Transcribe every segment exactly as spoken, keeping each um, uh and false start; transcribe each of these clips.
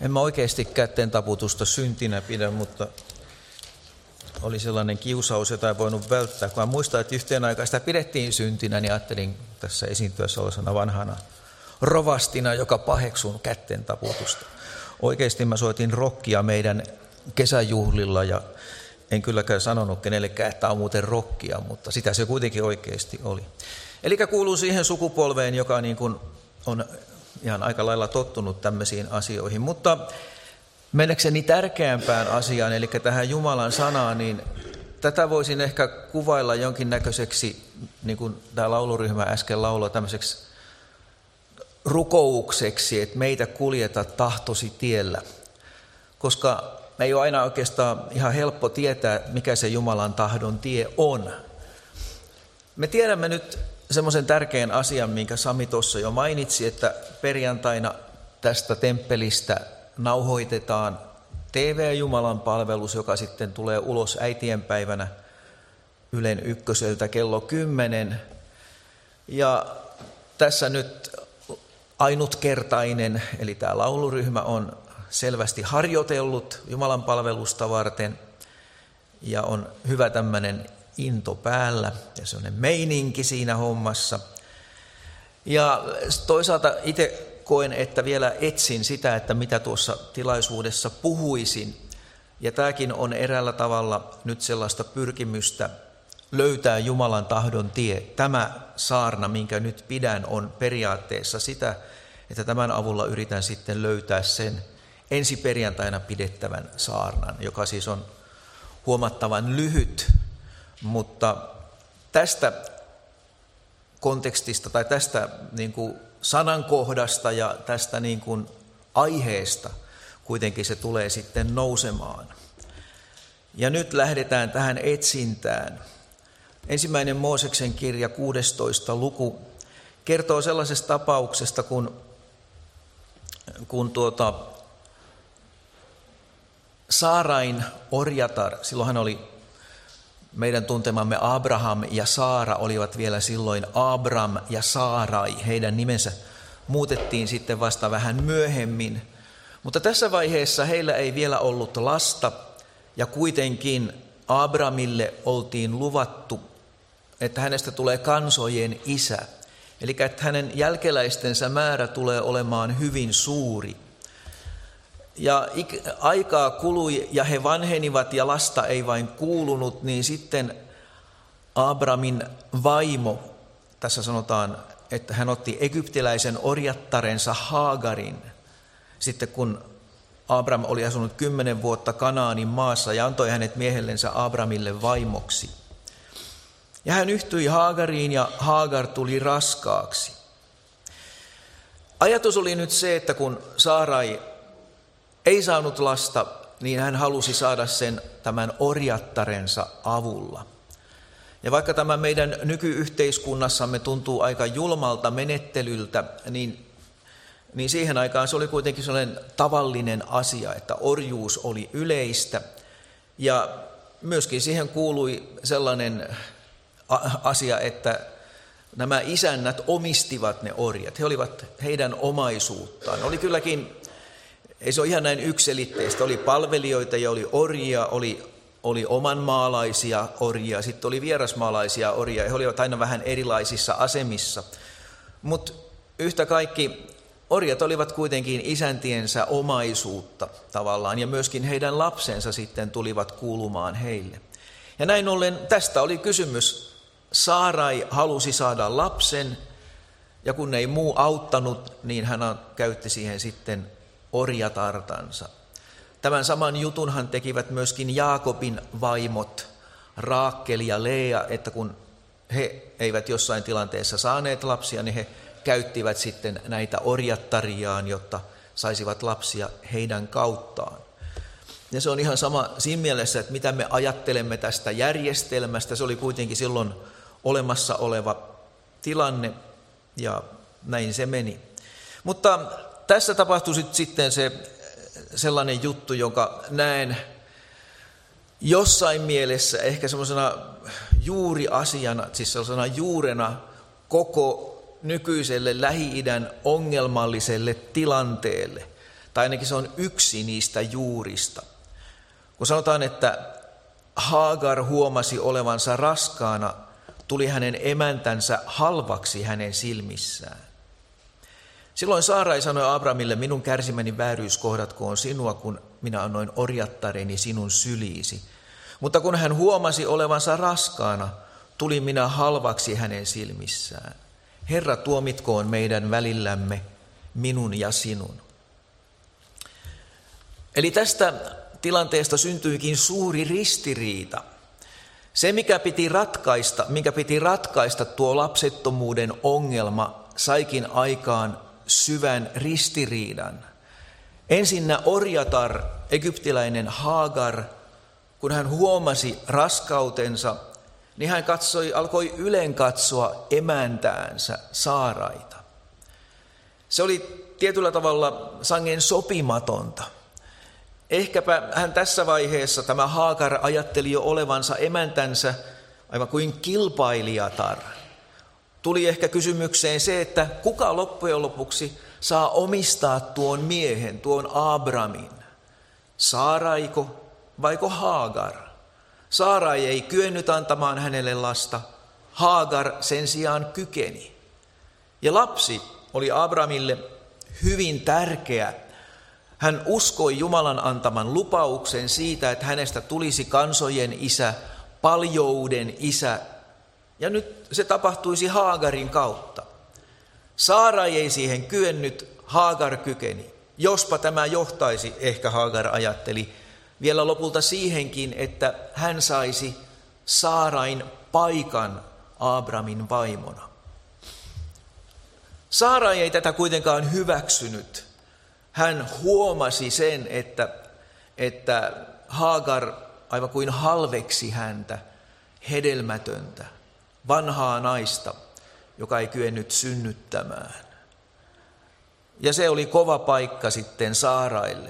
En mä oikeasti kätten taputusta syntinä pidä, mutta oli sellainen kiusaus, jota ei voinut välttää. Kun mä muistan, että yhteen aikaan sitä pidettiin syntinä, niin ajattelin tässä esiintyessä olevana vanhana rovastina, joka paheksun kätten taputusta. Oikeasti mä soitin rockia meidän kesäjuhlilla ja en kylläkään sanonut kenellekään, että on muuten rockia, mutta sitä se kuitenkin oikeasti oli. Eli kuuluu siihen sukupolveen, joka niin kuin on ihan aika lailla tottunut tämmöisiin asioihin. Mutta mennäkseni tärkeämpään asiaan, eli tähän Jumalan sanaan, niin tätä voisin ehkä kuvailla jonkinnäköiseksi, niin kuin tämä lauluryhmä äsken lauloi, tämmöiseksi rukoukseksi, että meitä kuljeta tahtosi tiellä. Koska me ei ole aina oikeastaan ihan helppo tietää, mikä se Jumalan tahdon tie on. Me tiedämme nyt semmoisen tärkeän asian, minkä Sami tuossa jo mainitsi, että perjantaina tästä temppelistä nauhoitetaan T V-Jumalan palvelus, joka sitten tulee ulos äitienpäivänä Ylen ykköseltä kello kymmenen. Ja tässä nyt ainutkertainen, eli tämä lauluryhmä on selvästi harjoitellut Jumalan palvelusta varten ja on hyvä tämmöinen into päällä ja sellainen meininki siinä hommassa. Ja toisaalta itse koen, että vielä etsin sitä, että mitä tuossa tilaisuudessa puhuisin. Ja tämäkin on eräällä tavalla nyt sellaista pyrkimystä löytää Jumalan tahdon tie. Tämä saarna, minkä nyt pidän, on periaatteessa sitä, että tämän avulla yritän sitten löytää sen ensi perjantaina pidettävän saarnan, joka siis on huomattavan lyhyt, mutta tästä kontekstista tai tästä niin kuin sanankohdasta ja tästä niin kuin aiheesta kuitenkin se tulee sitten nousemaan. Ja nyt lähdetään tähän etsintään. Ensimmäinen Mooseksen kirja, kuudestoista luku, kertoo sellaisesta tapauksesta, kun, kun tuota, Saarain orjatar, silloin hän oli meidän tuntemamme Abraham ja Saara olivat vielä silloin Abram ja Saarai. Heidän nimensä muutettiin sitten vasta vähän myöhemmin. Mutta tässä vaiheessa heillä ei vielä ollut lasta ja kuitenkin Abramille oltiin luvattu, että hänestä tulee kansojen isä. Eli että hänen jälkeläistensä määrä tulee olemaan hyvin suuri. Ja aikaa kului ja he vanhenivat ja lasta ei vain kuulunut, niin sitten Abramin vaimo, tässä sanotaan, että hän otti egyptiläisen orjattarensa Haagarin, sitten kun Abram oli asunut kymmenen vuotta Kanaanin maassa ja antoi hänet miehellensä Abramille vaimoksi. Ja hän yhtyi Haagariin ja Haagar tuli raskaaksi. Ajatus oli nyt se, että kun Saarai ei saanut lasta, niin hän halusi saada sen tämän orjattarensa avulla. Ja vaikka tämä meidän nykyyhteiskunnassamme tuntuu aika julmalta menettelyltä, niin, niin siihen aikaan se oli kuitenkin sellainen tavallinen asia, että orjuus oli yleistä. Ja myöskin siihen kuului sellainen asia, että nämä isännät omistivat ne orjat. He olivat heidän omaisuuttaan. Oli kylläkin, ei se ole ihan näin yksiselitteistä, oli palvelijoita ja oli orjia, oli, oli omanmaalaisia orjia, sitten oli vierasmaalaisia orjia, he olivat aina vähän erilaisissa asemissa. Mutta yhtä kaikki orjat olivat kuitenkin isäntiensä omaisuutta tavallaan, ja myöskin heidän lapsensa sitten tulivat kuulumaan heille. Ja näin ollen tästä oli kysymys. Saarai halusi saada lapsen, ja kun ei muu auttanut, niin hän käytti siihen sitten orjatartansa. Tämän saman jutunhan tekivät myöskin Jaakobin vaimot, Raakel ja Lea, että kun he eivät jossain tilanteessa saaneet lapsia, niin he käyttivät sitten näitä orjattariaan, jotta saisivat lapsia heidän kauttaan. Ja se on ihan sama siinä mielessä, että mitä me ajattelemme tästä järjestelmästä. Se oli kuitenkin silloin olemassa oleva tilanne ja näin se meni. Mutta tässä tapahtui sitten se sellainen juttu, jonka näen jossain mielessä ehkä semmoisena juuriasiana, siis sellaisena juurena koko nykyiselle Lähi-idän ongelmalliselle tilanteelle. Tai ainakin se on yksi niistä juurista. Kun sanotaan, että Haagar huomasi olevansa raskaana, tuli hänen emäntänsä halvaksi hänen silmissään. Silloin Saarai sanoi Abramille, minun kärsimäni vääryys kohdatkoon sinua, kun minä annoin orjattareni sinun syliisi. Mutta kun hän huomasi olevansa raskaana, tulin minä halvaksi hänen silmissään. Herra, tuomitkoon meidän välillämme, minun ja sinun. Eli tästä tilanteesta syntyikin suuri ristiriita. Se, mikä piti ratkaista, mikä piti ratkaista tuo lapsettomuuden ongelma, saikin aikaan syvän ristiriidan. Ensinnä orjatar, egyptiläinen Haagar, kun hän huomasi raskautensa, niin hän katsoi, alkoi ylen katsoa emäntäänsä Saaraita. Se oli tietyllä tavalla sangen sopimatonta. Ehkäpä hän tässä vaiheessa, tämä Haagar, ajatteli jo olevansa emäntänsä aivan kuin kilpailijatar. Tuli ehkä kysymykseen se, että kuka loppujen lopuksi saa omistaa tuon miehen, tuon Abramin. Saaraiko vaiko Haagar? Saarai ei kyennyt antamaan hänelle lasta, Haagar sen sijaan kykeni. Ja lapsi oli Abramille hyvin tärkeä. Hän uskoi Jumalan antaman lupauksen siitä, että hänestä tulisi kansojen isä, paljouden isä. Ja nyt se tapahtuisi Haagarin kautta. Saarai ei siihen kyennyt, Haagar kykeni. Jospa tämä johtaisi, ehkä Haagar ajatteli, vielä lopulta siihenkin, että hän saisi Saarain paikan Abramin vaimona. Saarai ei tätä kuitenkaan hyväksynyt. Hän huomasi sen, että, että Haagar aivan kuin halveksi häntä, hedelmätöntä, vanhaa naista, joka ei kyennyt synnyttämään. Ja se oli kova paikka sitten Saaraille.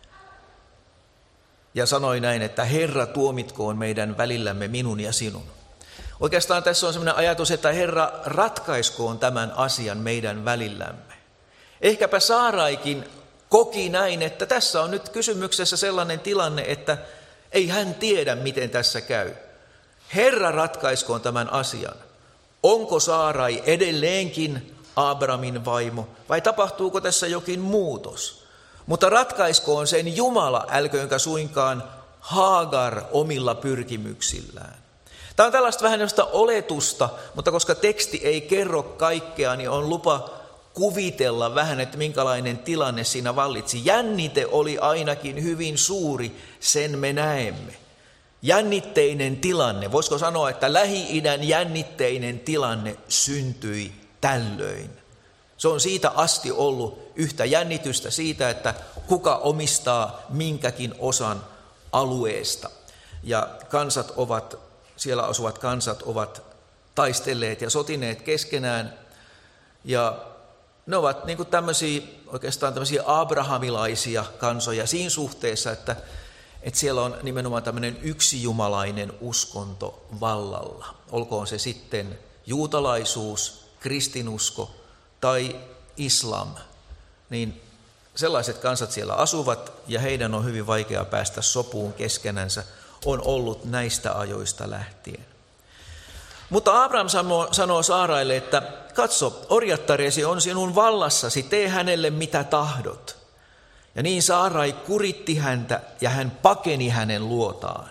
Ja sanoi näin, että Herra, tuomitkoon meidän välillämme minun ja sinun. Oikeastaan tässä on sellainen ajatus, että Herra, ratkaiskoon tämän asian meidän välillämme. Ehkäpä Saaraikin koki näin, että tässä on nyt kysymyksessä sellainen tilanne, että ei hän tiedä, miten tässä käy. Herra, ratkaiskoon tämän asian. Onko Saarai edelleenkin Abramin vaimo vai tapahtuuko tässä jokin muutos? Mutta ratkaiskoon sen Jumala, älköönkä suinkaan Haagar omilla pyrkimyksillään. Tämä on tällaista vähän josta oletusta, mutta koska teksti ei kerro kaikkea, niin on lupa kuvitella vähän, että minkälainen tilanne siinä vallitsi. Jännite oli ainakin hyvin suuri, sen me näemme. Jännitteinen tilanne, voisiko sanoa, että Lähi-idän jännitteinen tilanne syntyi tällöin. Se on siitä asti ollut yhtä jännitystä siitä, että kuka omistaa minkäkin osan alueesta. Ja kansat ovat, siellä asuvat kansat ovat taistelleet ja sotineet keskenään. Ja ne ovat niin kuin tämmöisiä, oikeastaan tämmöisiä abrahamilaisia kansoja siinä suhteessa, että, että siellä on nimenomaan tämmöinen yksijumalainen uskonto vallalla. Olkoon se sitten juutalaisuus, kristinusko tai islam, niin sellaiset kansat siellä asuvat ja heidän on hyvin vaikea päästä sopuun keskenänsä, on ollut näistä ajoista lähtien. Mutta Abraham sanoo, sanoo Saaraille, että katso, orjattaresi on sinun vallassasi, tee hänelle mitä tahdot. Ja niin Saarai kuritti häntä ja hän pakeni hänen luotaan.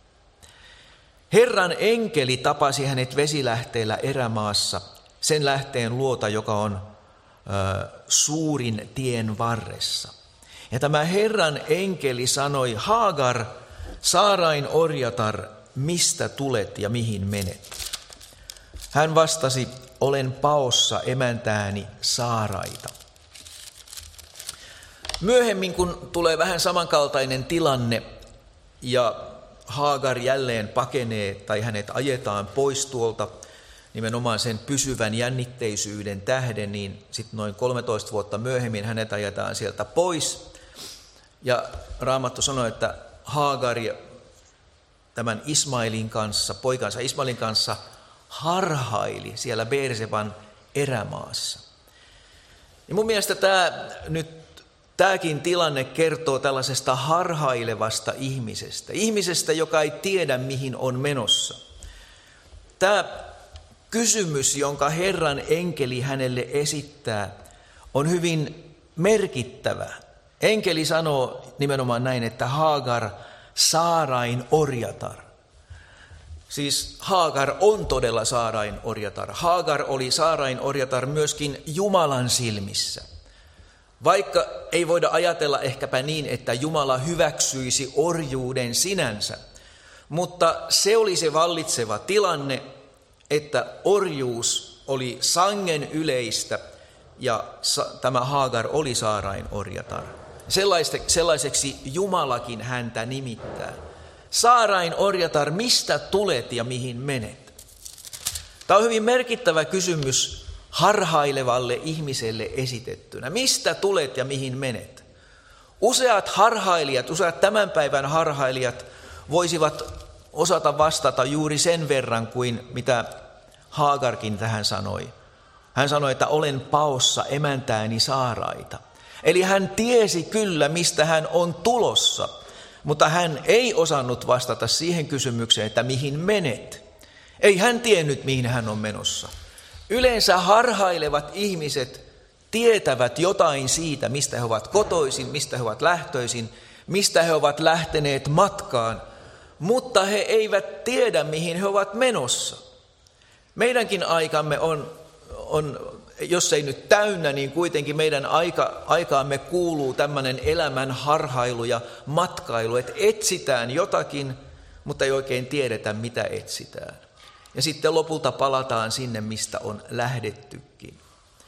Herran enkeli tapasi hänet vesilähteellä erämaassa, sen lähteen luota, joka on ö, suurin tien varressa. Ja tämä Herran enkeli sanoi, Haagar, Saarain orjatar, mistä tulet ja mihin menet? Hän vastasi, olen paossa emäntääni Saaraita. Myöhemmin, kun tulee vähän samankaltainen tilanne ja Haagar jälleen pakenee tai hänet ajetaan pois tuolta nimenomaan sen pysyvän jännitteisyyden tähden, niin sitten noin kolmetoista vuotta myöhemmin hänet ajetaan sieltä pois. Ja Raamattu sanoi, että Haagar tämän Ismailin kanssa, poikansa Ismailin kanssa harhaili siellä Beerseban erämaassa. Ja mun mielestä tämä nyt tämäkin tilanne kertoo tällaisesta harhailevasta ihmisestä. Ihmisestä, joka ei tiedä, mihin on menossa. Tämä kysymys, jonka Herran enkeli hänelle esittää, on hyvin merkittävä. Enkeli sanoo nimenomaan näin, että Haagar, Saarain orjatar. Siis Haagar on todella Saarain orjatar. Haagar oli Saarain orjatar myöskin Jumalan silmissä. Vaikka ei voida ajatella ehkäpä niin, että Jumala hyväksyisi orjuuden sinänsä, mutta se oli se vallitseva tilanne, että orjuus oli sangen yleistä ja tämä Haagar oli Saarain orjatar. Sellaiseksi Jumalakin häntä nimittää. Saarain orjatar, mistä tulet ja mihin menet? Tämä on hyvin merkittävä kysymys harhailevalle ihmiselle esitettynä. Mistä tulet ja mihin menet? Useat harhailijat, useat tämän päivän harhailijat voisivat osata vastata juuri sen verran kuin mitä Haagarkin tähän sanoi. Hän sanoi, että olen paossa emäntääni Saaraita. Eli hän tiesi kyllä, mistä hän on tulossa, mutta hän ei osannut vastata siihen kysymykseen, että mihin menet. Ei hän tiennyt, mihin hän on menossa. Yleensä harhailevat ihmiset tietävät jotain siitä, mistä he ovat kotoisin, mistä he ovat lähtöisin, mistä he ovat lähteneet matkaan, mutta he eivät tiedä, mihin he ovat menossa. Meidänkin aikamme on, on jos ei nyt täynnä, niin kuitenkin meidän aika, aikaamme kuuluu tämmöinen elämän harhailu ja matkailu, että etsitään jotakin, mutta ei oikein tiedetä, mitä etsitään. Ja sitten lopulta palataan sinne, mistä on lähdettykin.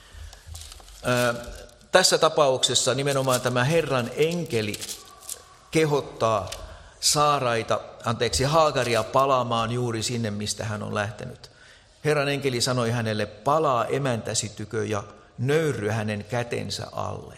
Ää, tässä tapauksessa nimenomaan tämä Herran enkeli kehottaa Saaraita, anteeksi Haagaria palaamaan juuri sinne, mistä hän on lähtenyt. Herran enkeli sanoi hänelle, palaa emäntäsi tykö ja nöyrry hänen kätensä alle.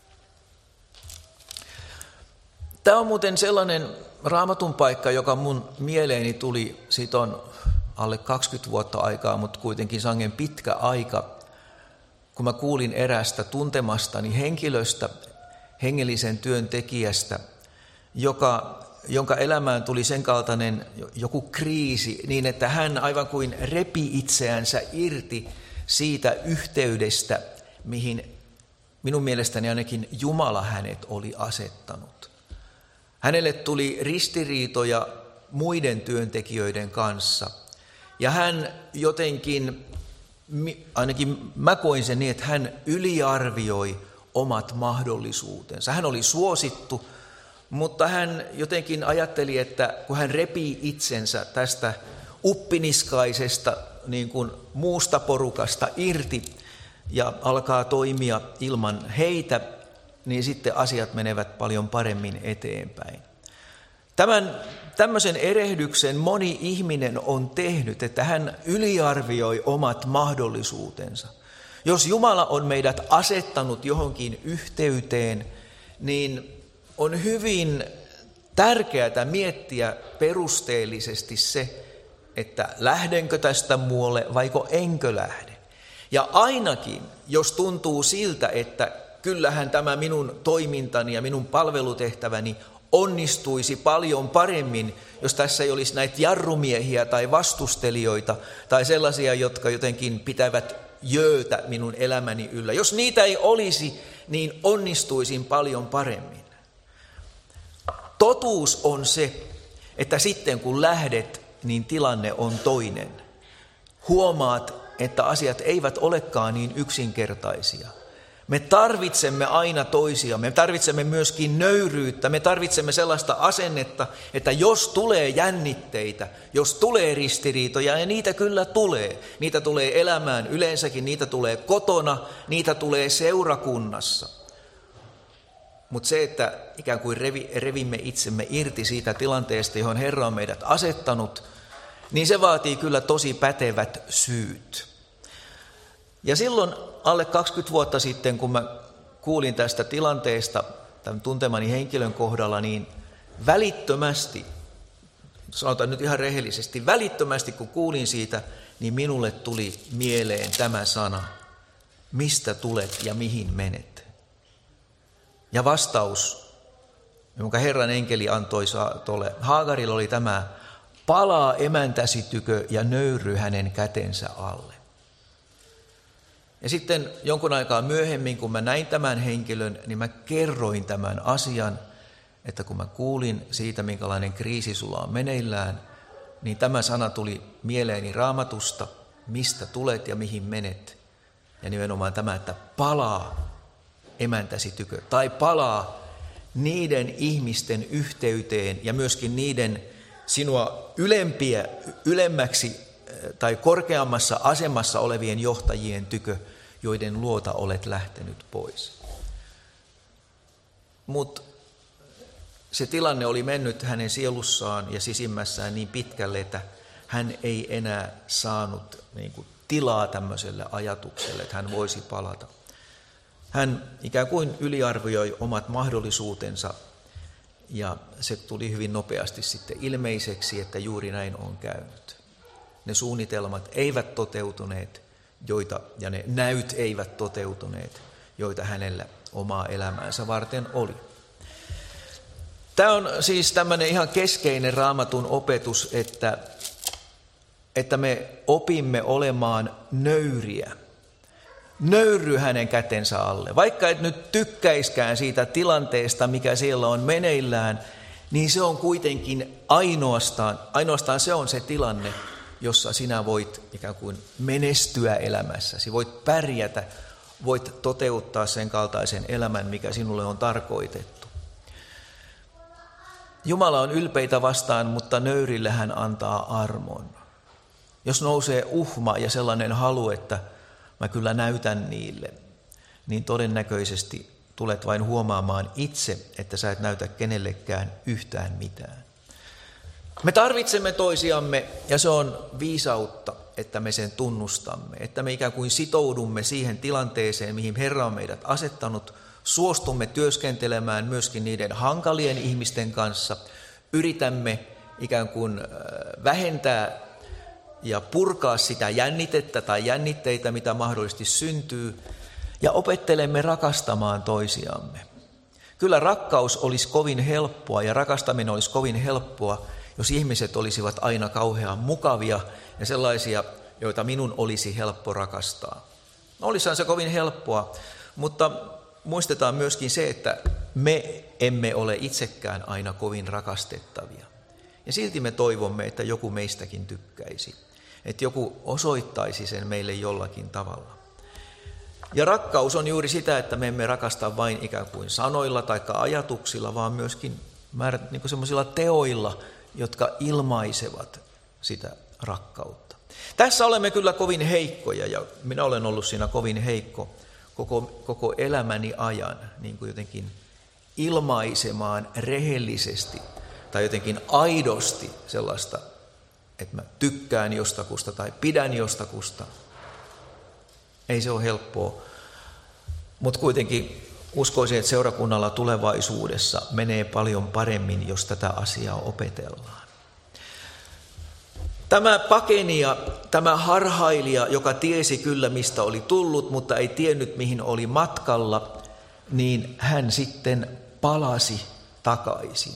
Tämä on muuten sellainen Raamatun paikka, joka mun mieleeni tuli, siitä on alle kaksikymmentä vuotta aikaa, mutta kuitenkin sangen pitkä aika, kun mä kuulin erästä tuntemastani henkilöstä, hengellisen työntekijästä, joka, jonka elämään tuli sen kaltainen joku kriisi, niin että hän aivan kuin repi itseänsä irti siitä yhteydestä, mihin minun mielestäni ainakin Jumala hänet oli asettanut. Hänelle tuli ristiriitoja muiden työntekijöiden kanssa. Ja hän jotenkin, ainakin mä koin sen niin, että hän yliarvioi omat mahdollisuutensa. Hän oli suosittu, mutta hän jotenkin ajatteli, että kun hän repii itsensä tästä uppiniskaisesta niin kuin muusta porukasta irti ja alkaa toimia ilman heitä, niin sitten asiat menevät paljon paremmin eteenpäin. Tämän tämmöisen erehdyksen moni ihminen on tehnyt, että hän yliarvioi omat mahdollisuutensa. Jos Jumala on meidät asettanut johonkin yhteyteen, niin on hyvin tärkeää miettiä perusteellisesti se, että lähdenkö tästä muualle vaiko enkö lähde. Ja ainakin, jos tuntuu siltä, että kyllähän tämä minun toimintani ja minun palvelutehtäväni onnistuisi paljon paremmin, jos tässä ei olisi näitä jarrumiehiä tai vastustelijoita tai sellaisia, jotka jotenkin pitävät jöötä minun elämäni yllä. Jos niitä ei olisi, niin onnistuisin paljon paremmin. Totuus on se, että sitten kun lähdet, niin tilanne on toinen. Huomaat, että asiat eivät olekaan niin yksinkertaisia. Me tarvitsemme aina toisia, me tarvitsemme myöskin nöyryyttä, me tarvitsemme sellaista asennetta, että jos tulee jännitteitä, jos tulee ristiriitoja, ja niitä kyllä tulee, niitä tulee elämään yleensäkin, niitä tulee kotona, niitä tulee seurakunnassa. Mutta se, että ikään kuin revi, revimme itsemme irti siitä tilanteesta, johon Herra on meidät asettanut, niin se vaatii kyllä tosi pätevät syyt. Ja silloin alle kaksikymmentä vuotta sitten, kun mä kuulin tästä tilanteesta tämän tuntemani henkilön kohdalla, niin välittömästi, sanotaan nyt ihan rehellisesti, välittömästi kun kuulin siitä, niin minulle tuli mieleen tämä sana, mistä tulet ja mihin menet. Ja vastaus, jonka Herran enkeli antoi tuolle Haagarille, oli tämä: palaa emäntäsi tykö ja nöyry hänen kätensä alle. Ja sitten jonkun aikaa myöhemmin, kun mä näin tämän henkilön, niin mä kerroin tämän asian, että kun mä kuulin siitä, minkälainen kriisi sulla on meneillään, niin tämä sana tuli mieleeni Raamatusta, mistä tulet ja mihin menet. Ja nimenomaan tämä, että palaa emäntäsi tykö, tai palaa niiden ihmisten yhteyteen ja myöskin niiden sinua ylempiä, ylemmäksi tai korkeammassa asemassa olevien johtajien tykö, joiden luota olet lähtenyt pois. Mutta se tilanne oli mennyt hänen sielussaan ja sisimmässään niin pitkälle, että hän ei enää saanut niin kuin tilaa tämmöiselle ajatukselle, että hän voisi palata. Hän ikään kuin yliarvioi omat mahdollisuutensa ja se tuli hyvin nopeasti sitten ilmeiseksi, että juuri näin on käynyt. Ne suunnitelmat eivät toteutuneet, joita, ja ne näyt eivät toteutuneet, joita hänellä omaa elämäänsä varten oli. Tämä on siis tämmöinen ihan keskeinen Raamatun opetus, että, että me opimme olemaan nöyriä. Nöyry hänen kätensä alle. Vaikka et nyt tykkäiskään siitä tilanteesta, mikä siellä on meneillään, niin se on kuitenkin ainoastaan, ainoastaan se on se tilanne, jossa sinä voit ikään kuin menestyä elämässäsi, voit pärjätä, voit toteuttaa sen kaltaisen elämän, mikä sinulle on tarkoitettu. Jumala on ylpeitä vastaan, mutta nöyrille hän antaa armon. Jos nousee uhma ja sellainen halu, että mä kyllä näytän niille, niin todennäköisesti tulet vain huomaamaan itse, että sä et näytä kenellekään yhtään mitään. Me tarvitsemme toisiamme ja se on viisautta, että me sen tunnustamme, että me ikään kuin sitoudumme siihen tilanteeseen, mihin Herra on meidät asettanut, suostumme työskentelemään myöskin niiden hankalien ihmisten kanssa, yritämme ikään kuin vähentää ja purkaa sitä jännitettä tai jännitteitä, mitä mahdollisesti syntyy, ja opettelemme rakastamaan toisiamme. Kyllä rakkaus olisi kovin helppoa ja rakastaminen olisi kovin helppoa, jos ihmiset olisivat aina kauhean mukavia ja sellaisia, joita minun olisi helppo rakastaa. No, olisihan se kovin helppoa, mutta muistetaan myöskin se, että me emme ole itsekään aina kovin rakastettavia. Ja silti me toivomme, että joku meistäkin tykkäisi, että joku osoittaisi sen meille jollakin tavalla. Ja rakkaus on juuri sitä, että me emme rakasta vain ikään kuin sanoilla tai ajatuksilla, vaan myöskin niin kuin semmoisilla teoilla, jotka ilmaisevat sitä rakkautta. Tässä olemme kyllä kovin heikkoja ja minä olen ollut siinä kovin heikko koko, koko elämäni ajan, niin kuin jotenkin ilmaisemaan rehellisesti tai jotenkin aidosti sellaista, että mä tykkään jostakusta tai pidän jostakusta. Ei se ole helppoa, mutta kuitenkin uskoisin, että seurakunnalla tulevaisuudessa menee paljon paremmin, jos tätä asiaa opetellaan. Tämä pakenija, tämä harhailija, joka tiesi kyllä mistä oli tullut, mutta ei tiennyt mihin oli matkalla, niin hän sitten palasi takaisin.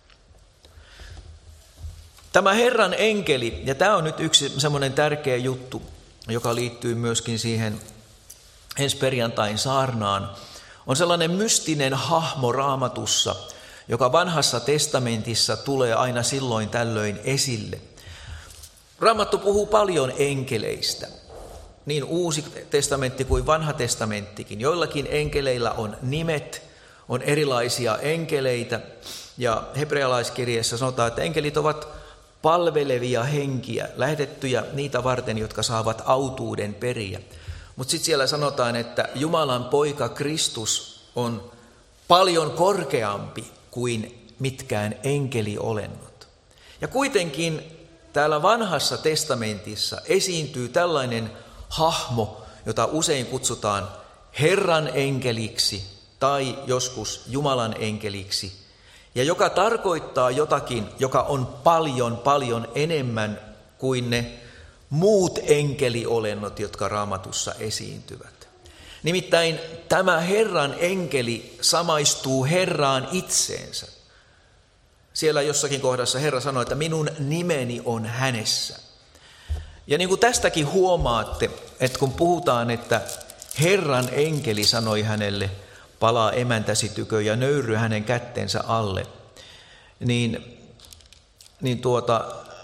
Tämä Herran enkeli, ja tämä on nyt yksi semmoinen tärkeä juttu, joka liittyy myöskin siihen ensi perjantain saarnaan, on sellainen mystinen hahmo Raamatussa, joka vanhassa testamentissa tulee aina silloin tällöin esille. Raamattu puhuu paljon enkeleistä, niin uusi testamentti kuin vanha testamenttikin. Joillakin enkeleillä on nimet, on erilaisia enkeleitä, ja hebrealaiskirjeessä sanotaan, että enkelit ovat palvelevia henkiä, lähetettyjä niitä varten, jotka saavat autuuden periä. Mutta sitten siellä sanotaan, että Jumalan poika Kristus on paljon korkeampi kuin mitkään enkeliolennot. Ja kuitenkin täällä vanhassa testamentissa esiintyy tällainen hahmo, jota usein kutsutaan Herran enkeliksi tai joskus Jumalan enkeliksi, ja joka tarkoittaa jotakin, joka on paljon, paljon enemmän kuin ne muut enkeliolennot, jotka Raamatussa esiintyvät. Nimittäin tämä Herran enkeli samaistuu Herraan itseensä. Siellä jossakin kohdassa Herra sanoi, että minun nimeni on hänessä. Ja niin kuin tästäkin huomaatte, että kun puhutaan, että Herran enkeli sanoi hänelle, palaa emäntäsi tykö ja nöyry hänen kättensä alle, niin, niin tuota,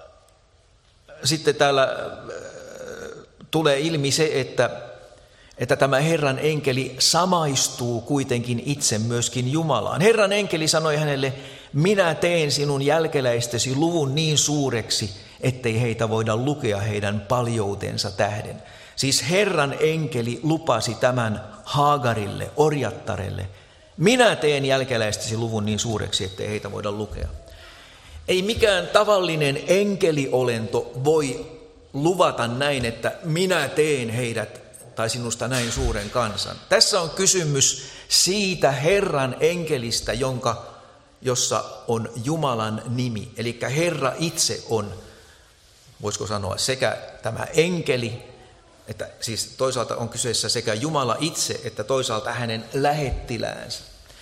sitten täällä tulee ilmi se, että, että tämä Herran enkeli samaistuu kuitenkin itse myöskin Jumalaan. Herran enkeli sanoi hänelle, minä teen sinun jälkeläistesi luvun niin suureksi, ettei heitä voida lukea heidän paljoutensa tähden. Siis Herran enkeli lupasi tämän Haagarille, orjattarelle, minä teen jälkeläistesi luvun niin suureksi, ettei heitä voida lukea. Ei mikään tavallinen enkeliolento voi luvata näin, että minä teen heidät tai sinusta näin suuren kansan. Tässä on kysymys siitä Herran enkelistä, jonka, jossa on Jumalan nimi. Eli Herra itse on, voisiko sanoa, sekä tämä enkeli, että siis toisaalta on kyseessä sekä Jumala itse, että toisaalta hänen lähettiläänsä.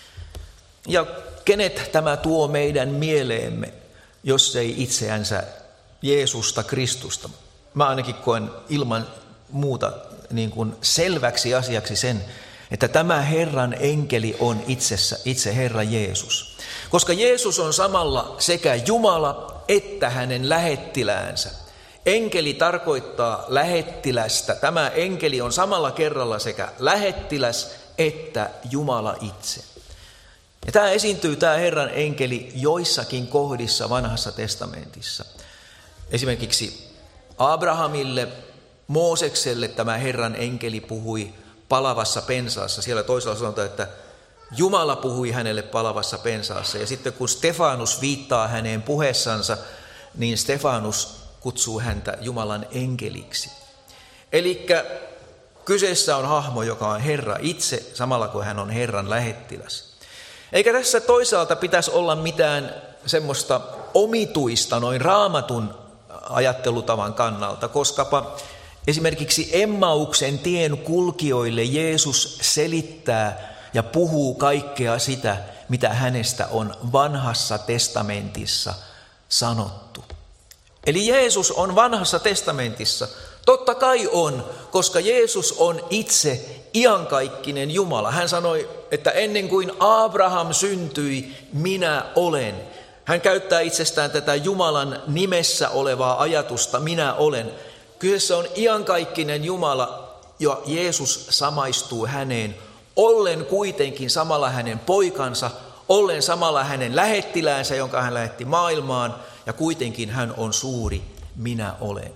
Ja kenet tämä tuo meidän mieleemme, jos ei itseänsä Jeesusta Kristusta? Mä ainakin koen ilman muuta niin kuin selväksi asiaksi sen, että tämä Herran enkeli on itsessä, itse Herra Jeesus. Koska Jeesus on samalla sekä Jumala että hänen lähettiläänsä. Enkeli tarkoittaa lähettilästä. Tämä enkeli on samalla kerralla sekä lähettiläs että Jumala itse. Ja tämä esiintyy, tämä Herran enkeli, joissakin kohdissa vanhassa testamentissa. Esimerkiksi Abrahamille, Moosekselle tämä Herran enkeli puhui palavassa pensaassa. Siellä toisaalta sanotaan, että Jumala puhui hänelle palavassa pensaassa. Ja sitten kun Stefanus viittaa häneen puheessansa, niin Stefanus kutsuu häntä Jumalan enkeliksi. Eli kyseessä on hahmo, joka on Herra itse, samalla kuin hän on Herran lähettiläs. Eikä tässä toisaalta pitäisi olla mitään semmoista omituista noin Raamatun ajattelutavan kannalta, koskapa esimerkiksi Emmauksen tien kulkijoille Jeesus selittää ja puhuu kaikkea sitä, mitä hänestä on vanhassa testamentissa sanottu. Eli Jeesus on vanhassa testamentissa. Totta kai on, koska Jeesus on itse iankaikkinen Jumala. Hän sanoi, että ennen kuin Abraham syntyi, minä olen. Hän käyttää itsestään tätä Jumalan nimessä olevaa ajatusta, minä olen. Kyseessä on iankaikkinen Jumala, ja Jeesus samaistuu häneen, ollen kuitenkin samalla hänen poikansa, ollen samalla hänen lähettiläänsä, jonka hän lähetti maailmaan, ja kuitenkin hän on suuri, minä olen.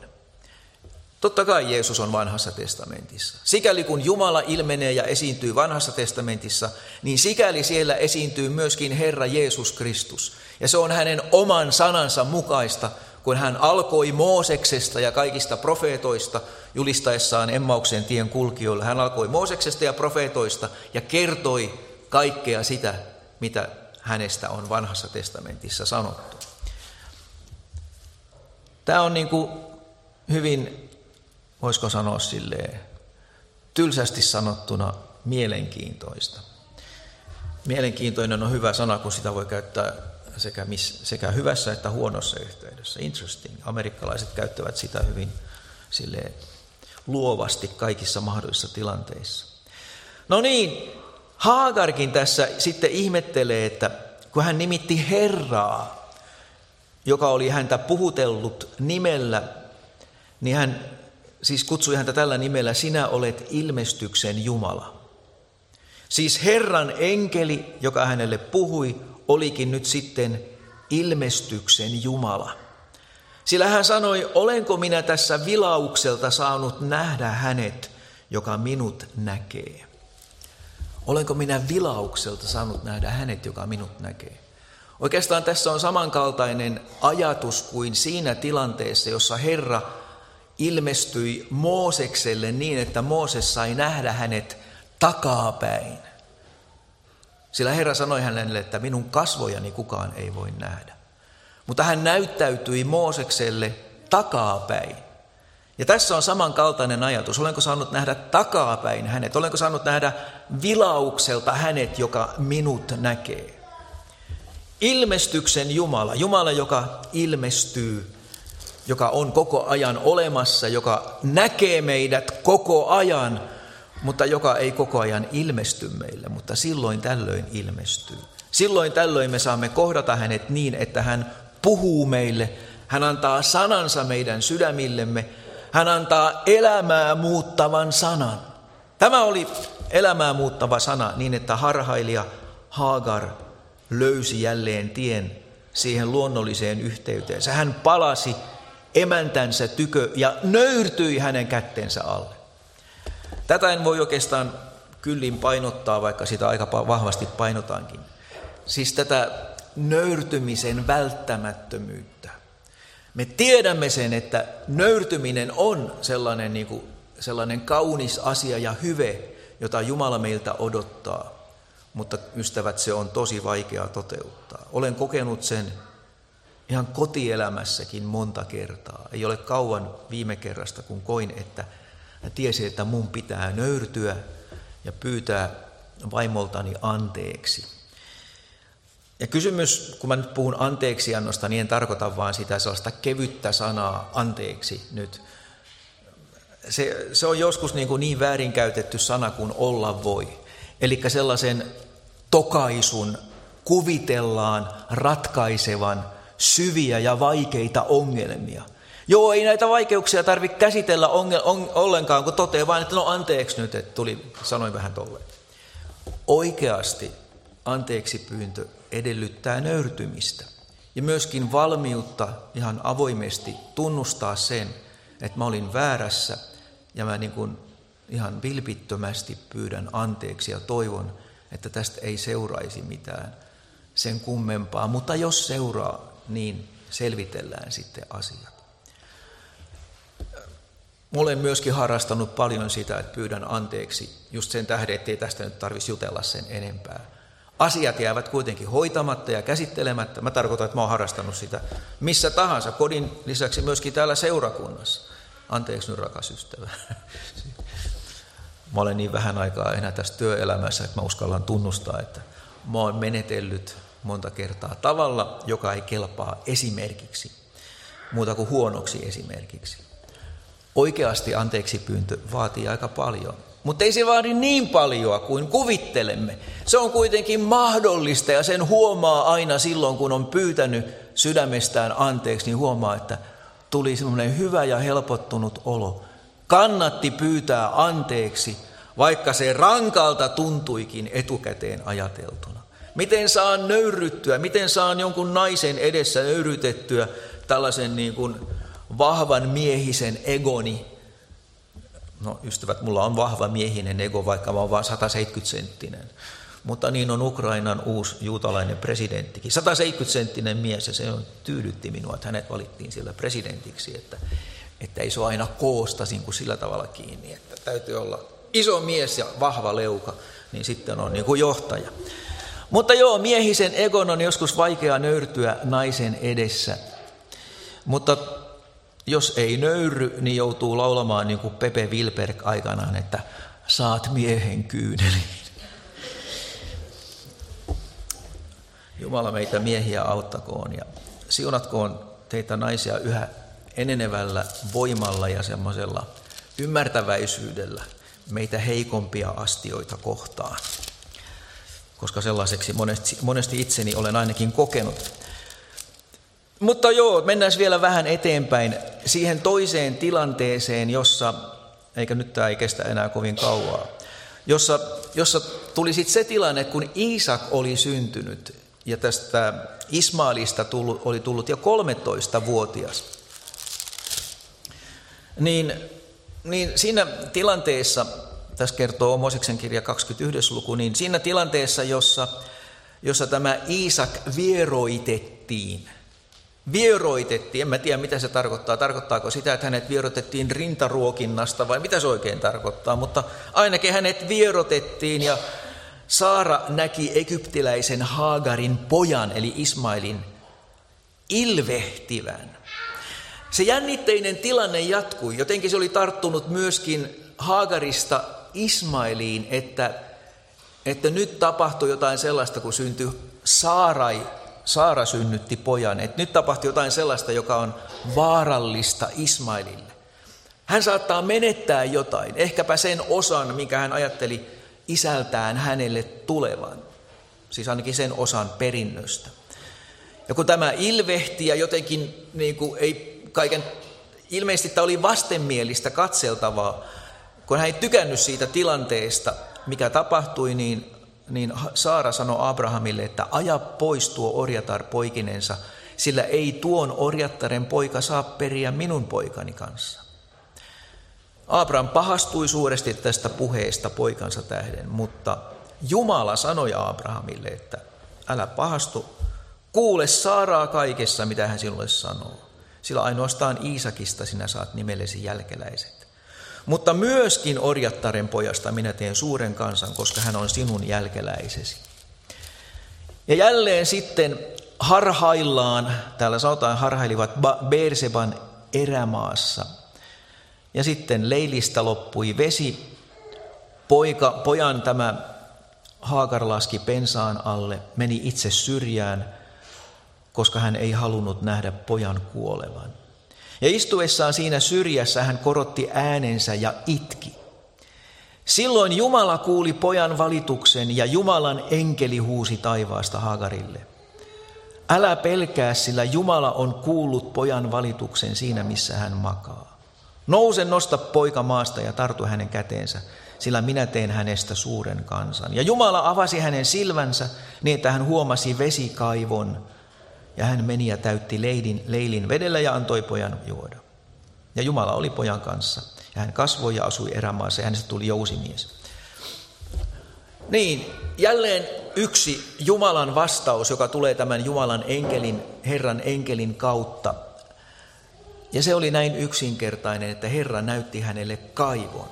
Totta kai Jeesus on vanhassa testamentissa. Sikäli kun Jumala ilmenee ja esiintyy vanhassa testamentissa, niin sikäli siellä esiintyy myöskin Herra Jeesus Kristus. Ja se on hänen oman sanansa mukaista, kun hän alkoi Mooseksesta ja kaikista profeetoista julistaessaan Emmauksen tien kulkijoille. Hän alkoi Mooseksesta ja profeetoista ja kertoi kaikkea sitä, mitä hänestä on vanhassa testamentissa sanottu. Tämä on niin kuin hyvin, voisiko sanoa silleen, tylsästi sanottuna mielenkiintoista. Mielenkiintoinen on hyvä sana, kun sitä voi käyttää sekä, miss, sekä hyvässä että huonossa yhteydessä. Interesting. Amerikkalaiset käyttävät sitä hyvin silleen luovasti kaikissa mahdollisissa tilanteissa. No niin, Haagarkin tässä sitten ihmettelee, että kun hän nimitti Herraa, joka oli häntä puhutellut nimellä, niin hän siis kutsui häntä tällä nimellä, sinä olet ilmestyksen Jumala. Siis Herran enkeli, joka hänelle puhui, olikin nyt sitten ilmestyksen Jumala. Sillä hän sanoi, olenko minä tässä vilaukselta saanut nähdä hänet, joka minut näkee. Olenko minä vilaukselta saanut nähdä hänet, joka minut näkee. Oikeastaan tässä on samankaltainen ajatus kuin siinä tilanteessa, jossa Herra ilmestyi Moosekselle niin, että Mooses sai nähdä hänet takapäin. Sillä Herra sanoi hänelle, että minun kasvojani kukaan ei voi nähdä. Mutta hän näyttäytyi Moosekselle takapäin. Ja tässä on samankaltainen ajatus. Olenko saanut nähdä takapäin hänet? Olenko saanut nähdä vilaukselta hänet, joka minut näkee? Ilmestyksen Jumala, Jumala, joka ilmestyy, joka on koko ajan olemassa, joka näkee meidät koko ajan, mutta joka ei koko ajan ilmesty meille, mutta silloin tällöin ilmestyy. Silloin tällöin me saamme kohdata hänet niin, että hän puhuu meille, hän antaa sanansa meidän sydämillemme, hän antaa elämää muuttavan sanan. Tämä oli elämää muuttava sana niin, että harhailija Haagar löysi jälleen tien siihen luonnolliseen yhteyteensä. Hän palasi emäntänsä tykö ja nöyrtyi hänen kättensä alle. Tätä en voi oikeastaan kyllin painottaa, vaikka sitä aika vahvasti painotaankin. Siis tätä nöyrtymisen välttämättömyyttä. Me tiedämme sen, että nöyrtyminen on sellainen, niin kuin, sellainen kaunis asia ja hyve, jota Jumala meiltä odottaa. Mutta ystävät, se on tosi vaikea toteuttaa. Olen kokenut sen ihan kotielämässäkin monta kertaa. Ei ole kauan viime kerrasta, kun koin, että tiesin, että mun pitää nöyrtyä ja pyytää vaimoltani anteeksi. Ja kysymys, kun mä nyt puhun anteeksiannosta, niin en tarkoita vaan sitä sellaista kevyttä sanaa anteeksi nyt. Se, se on joskus niin, kuin niin väärinkäytetty sana kuin olla voi. Eli sellaisen tokaisun kuvitellaan ratkaisevan syviä ja vaikeita ongelmia. Joo, ei näitä vaikeuksia tarvitse käsitellä ongel- on- ollenkaan, kun toteaa vain, että no anteeksi nyt, että tuli, sanoin vähän tolleen. Oikeasti anteeksi pyyntö edellyttää nöyrtymistä ja myöskin valmiutta ihan avoimesti tunnustaa sen, että mä olin väärässä ja mä niin kuin ihan vilpittömästi pyydän anteeksi ja toivon, että tästä ei seuraisi mitään sen kummempaa, mutta jos seuraa, niin selvitellään sitten asiat. Olen myöskin harrastanut paljon sitä, että pyydän anteeksi just sen tähden, ettei tästä nyt tarvitsisi jutella sen enempää. Asiat jäävät kuitenkin hoitamatta ja käsittelemättä. Mä tarkoitan, että mä oon harrastanut sitä missä tahansa, kodin lisäksi myöskin täällä seurakunnassa. Anteeksi nyt, rakas ystävä. Mä olen niin vähän aikaa enää tässä työelämässä, että mä uskallan tunnustaa, että mä oon menetellyt monta kertaa tavalla, joka ei kelpaa esimerkiksi, muuta kuin huonoksi esimerkiksi. Oikeasti anteeksi pyyntö vaatii aika paljon, mutta ei se vaadi niin paljon kuin kuvittelemme. Se on kuitenkin mahdollista ja sen huomaa aina silloin, kun on pyytänyt sydämestään anteeksi, niin huomaa, että tuli semmoinen hyvä ja helpottunut olo. Kannatti pyytää anteeksi, vaikka se rankalta tuntuikin etukäteen ajateltuna. Miten saan nöyryttyä, miten saan jonkun naisen edessä nöyrytettyä tällaisen niin kuin vahvan miehisen egoni. No ystävät, mulla on vahva miehinen ego, vaikka mä oon vaan sata seitsemänkymmentä senttinen. Mutta niin on Ukrainan uusi juutalainen presidenttikin. sata seitsemänkymmentä senttinen mies ja se on tyydytti minua, että hänet valittiin sillä presidentiksi, että, että ei se ole aina koosta niin kuin sillä tavalla kiinni, että täytyy olla iso mies ja vahva leuka, niin sitten on niin kuin johtaja. Mutta joo, miehisen egon on joskus vaikea nöyrtyä naisen edessä, mutta jos ei nöyry, niin joutuu laulamaan niin kuin Pepe Wilberg aikanaan, että saat miehen kyyneliin. Jumala meitä miehiä auttakoon ja siunatkoon teitä naisia yhä enenevällä voimalla ja semmoisella ymmärtäväisyydellä meitä heikompia astioita kohtaan, koska sellaiseksi monesti, monesti itseni olen ainakin kokenut. Mutta joo, mennään vielä vähän eteenpäin siihen toiseen tilanteeseen, jossa, eikä nyt tämä ei kestä enää kovin kauaa, jossa, jossa tuli sitten se tilanne, kun Iisak oli syntynyt ja tästä Ismailista tullut, oli tullut jo kolmetoistavuotias. Niin, niin siinä tilanteessa, tässä kertoo Mooseksen kirja kaksikymmentäyksi luku, niin siinä tilanteessa, jossa, jossa tämä Iisak vieroitettiin, Vieroitettiin, en mä tiedä mitä se tarkoittaa, tarkoittaako sitä, että hänet vierotettiin rintaruokinnasta vai mitä se oikein tarkoittaa, mutta ainakin hänet vierotettiin ja Saara näki egyptiläisen Haagarin pojan eli Ismailin ilvehtivän. Se jännitteinen tilanne jatkui. Jotenkin se oli tarttunut myöskin Haagarista Ismailiin, että, että nyt tapahtui jotain sellaista, kun syntyi Saarai. Saara synnytti pojan. Että nyt tapahtui jotain sellaista, joka on vaarallista Ismailille. Hän saattaa menettää jotain, ehkäpä sen osan, minkä hän ajatteli isältään hänelle tulevan. Siis ainakin sen osan perinnöstä. Ja kun tämä ilvehti ja jotenkin niin kuin ei kaiken, ilmeisesti tämä oli vastenmielistä katseltavaa, kun hän ei tykännyt siitä tilanteesta, mikä tapahtui, niin, niin Saara sanoi Abrahamille, että aja pois tuo orjatar poikinensa, sillä ei tuon orjattaren poika saa periä minun poikani kanssa. Abraham pahastui suuresti tästä puheesta poikansa tähden, mutta Jumala sanoi Abrahamille, että älä pahastu, kuule Saaraa kaikessa, mitä hän sinulle sanoo, sillä ainoastaan Iisakista sinä saat nimellesi jälkeläiset. Mutta myöskin orjattaren pojasta minä teen suuren kansan, koska hän on sinun jälkeläisesi. Ja jälleen sitten harhaillaan, täällä sanotaan harhailivat Beerseban erämaassa. Ja sitten leilistä loppui vesi. Poika, pojan tämä Haagar laski pensaan alle, meni itse syrjään, koska hän ei halunnut nähdä pojan kuolevan. Ja istuessaan siinä syrjässä hän korotti äänensä ja itki. Silloin Jumala kuuli pojan valituksen ja Jumalan enkeli huusi taivaasta Haagarille. Älä pelkää, sillä Jumala on kuullut pojan valituksen siinä, missä hän makaa. Nouse, nosta poika maasta ja tartu hänen käteensä, sillä minä teen hänestä suuren kansan. Ja Jumala avasi hänen silmänsä niin, että hän huomasi vesikaivon. Ja hän meni ja täytti leilin, leilin vedellä ja antoi pojan juoda. Ja Jumala oli pojan kanssa. Ja hän kasvoi ja asui erämaassa ja hänestä tuli jousimies. Niin, jälleen yksi Jumalan vastaus, joka tulee tämän Jumalan enkelin, Herran enkelin kautta. Ja se oli näin yksinkertainen, että Herra näytti hänelle kaivon.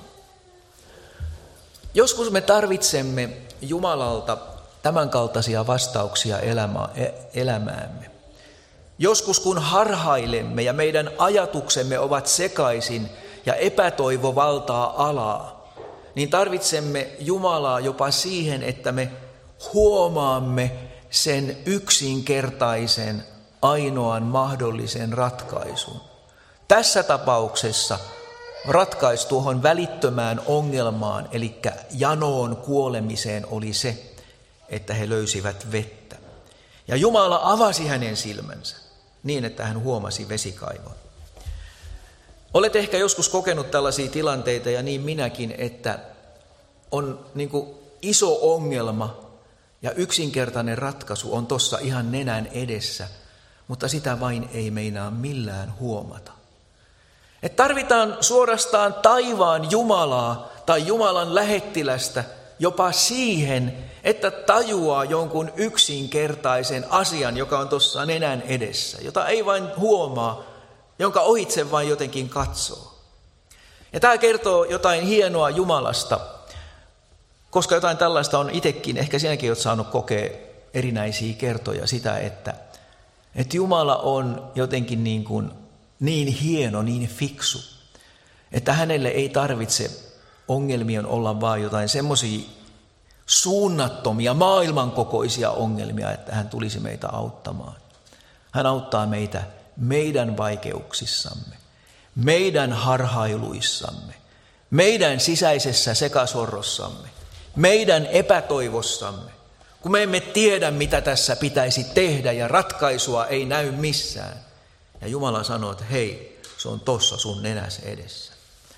Joskus me tarvitsemme Jumalalta tämänkaltaisia vastauksia elämäämme. Joskus kun harhailemme ja meidän ajatuksemme ovat sekaisin ja epätoivo valtaa alaa, niin tarvitsemme Jumalaa jopa siihen, että me huomaamme sen yksinkertaisen ainoan mahdollisen ratkaisun. Tässä tapauksessa ratkaisu tuohon välittömään ongelmaan, eli janoon kuolemiseen, oli se, että he löysivät vettä. Ja Jumala avasi hänen silmänsä niin, että hän huomasi vesikaivon. Olet ehkä joskus kokenut tällaisia tilanteita, ja niin minäkin, että on niin kuin iso ongelma ja yksinkertainen ratkaisu on tuossa ihan nenän edessä, mutta sitä vain ei meinaa millään huomata. Et tarvitaan suorastaan taivaan Jumalaa tai Jumalan lähettilästä jopa siihen, että tajuaa jonkun yksinkertaisen asian, joka on tuossa nenän edessä, jota ei vain huomaa, jonka ohitse vain jotenkin katsoo. Ja tämä kertoo jotain hienoa Jumalasta, koska jotain tällaista on itsekin, ehkä sinäkin olet saanut kokea erinäisiä kertoja sitä, että, että Jumala on jotenkin niin, kuin, niin hieno, niin fiksu, että hänelle ei tarvitse ongelmien olla vaan jotain semmoisia suunnattomia, maailmankokoisia ongelmia, että hän tulisi meitä auttamaan. Hän auttaa meitä meidän vaikeuksissamme, meidän harhailuissamme, meidän sisäisessä sekasorrossamme, meidän epätoivossamme, kun me emme tiedä, mitä tässä pitäisi tehdä ja ratkaisua ei näy missään. Ja Jumala sanoo, että hei, se on tossa sun nenässä edessä.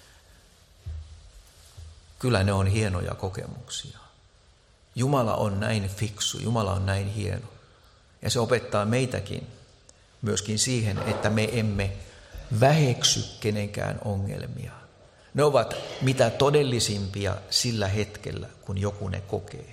Kyllä ne on hienoja kokemuksia. Jumala on näin fiksu, Jumala on näin hieno. Ja se opettaa meitäkin myöskin siihen, että me emme väheksy kenenkään ongelmia. Ne ovat mitä todellisimpia sillä hetkellä, kun joku ne kokee.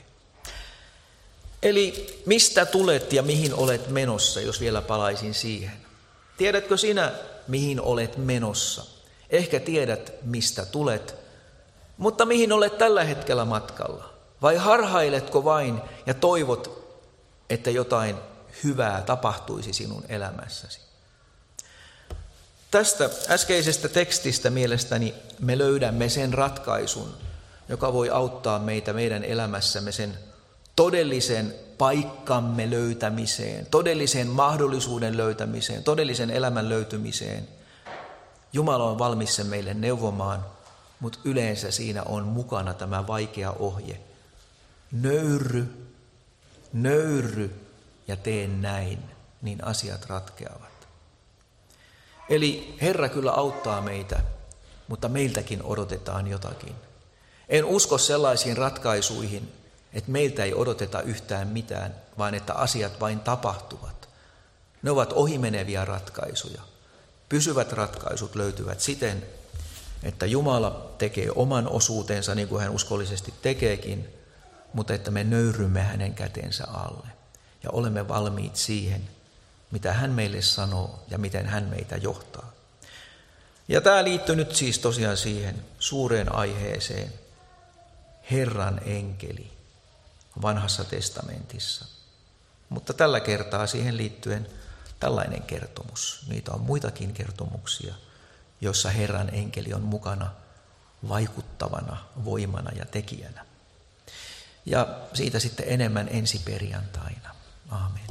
Eli mistä tulet ja mihin olet menossa, jos vielä palaisin siihen? Tiedätkö sinä, mihin olet menossa? Ehkä tiedät, mistä tulet, mutta mihin olet tällä hetkellä matkalla? Vai harhailetko vain ja toivot, että jotain hyvää tapahtuisi sinun elämässäsi? Tästä äskeisestä tekstistä mielestäni me löydämme sen ratkaisun, joka voi auttaa meitä meidän elämässämme sen todellisen paikkamme löytämiseen, todellisen mahdollisuuden löytämiseen, todellisen elämän löytymiseen. Jumala on valmis sen meille neuvomaan, mutta yleensä siinä on mukana tämä vaikea ohje. Nöyry, nöyry ja tee näin, niin asiat ratkeavat. Eli Herra kyllä auttaa meitä, mutta meiltäkin odotetaan jotakin. En usko sellaisiin ratkaisuihin, että meiltä ei odoteta yhtään mitään, vaan että asiat vain tapahtuvat. Ne ovat ohimeneviä ratkaisuja. Pysyvät ratkaisut löytyvät siten, että Jumala tekee oman osuutensa niin kuin hän uskollisesti tekeekin, mutta että me nöyrymme hänen kätensä alle ja olemme valmiit siihen, mitä hän meille sanoo ja miten hän meitä johtaa. Ja tämä liittyy nyt siis tosiaan siihen suureen aiheeseen, Herran enkeli vanhassa testamentissa. Mutta tällä kertaa siihen liittyen tällainen kertomus. Niitä on muitakin kertomuksia, joissa Herran enkeli on mukana vaikuttavana voimana ja tekijänä. Ja siitä sitten enemmän ensi perjantaina. Aamen.